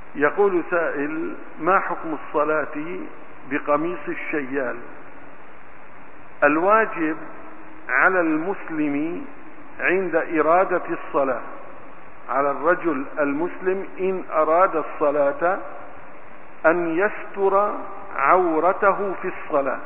يقول سائل: ما حكم الصلاة بقميص الشيال؟ الواجب على المسلم عند إرادة الصلاة، على الرجل المسلم إن أراد الصلاة أن يستر عورته في الصلاة،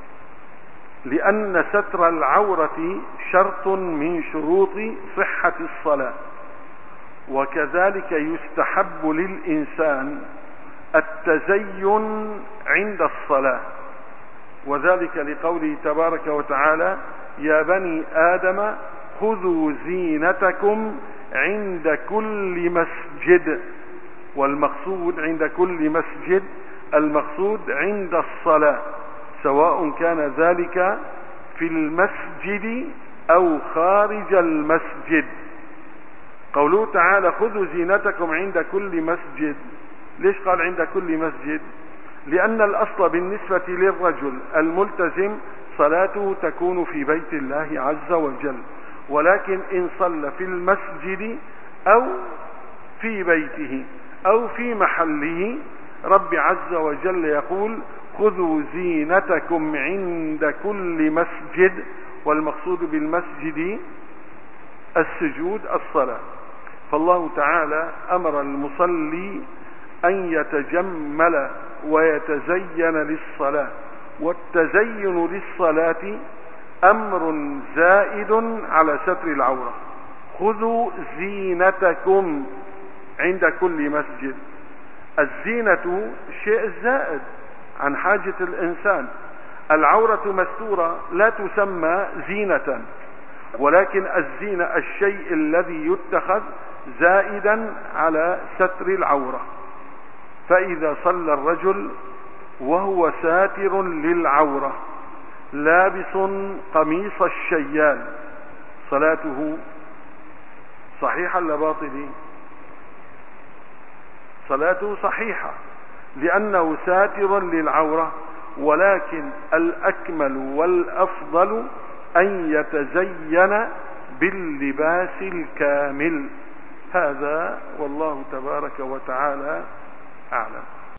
لأن ستر العورة شرط من شروط صحة الصلاة. وكذلك يستحب للإنسان التزين عند الصلاة، وذلك لقوله تبارك وتعالى: يا بني آدم خذوا زينتكم عند كل مسجد. والمقصود عند كل مسجد المقصود عند الصلاة، سواء كان ذلك في المسجد أو خارج المسجد. قوله تعالى: خذوا زينتكم عند كل مسجد. ليش قال عند كل مسجد؟ لأن الأصل بالنسبة للرجل الملتزم صلاته تكون في بيت الله عز وجل، ولكن إن صلى في المسجد أو في بيته أو في محله، رب عز وجل يقول: خذوا زينتكم عند كل مسجد. والمقصود بالمسجد السجود، الصلاة. فالله تعالى أمر المصلي أن يتجمل ويتزين للصلاة، والتزين للصلاة أمر زائد على ستر العورة. خذوا زينتكم عند كل مسجد. الزينة شيء زائد عن حاجة الإنسان. العورة مستورة لا تسمى زينة، ولكن الزينة الشيء الذي يتخذ زائدا على ستر العورة. فإذا صلى الرجل وهو ساتر للعورة لابس قميص الشيال، صلاته صحيحة ولا باطلة؟ صلاته صحيحة، لأنه ساتر للعورة، ولكن الأكمل والأفضل أن يتزين باللباس الكامل. هذا والله تبارك وتعالى أعلم.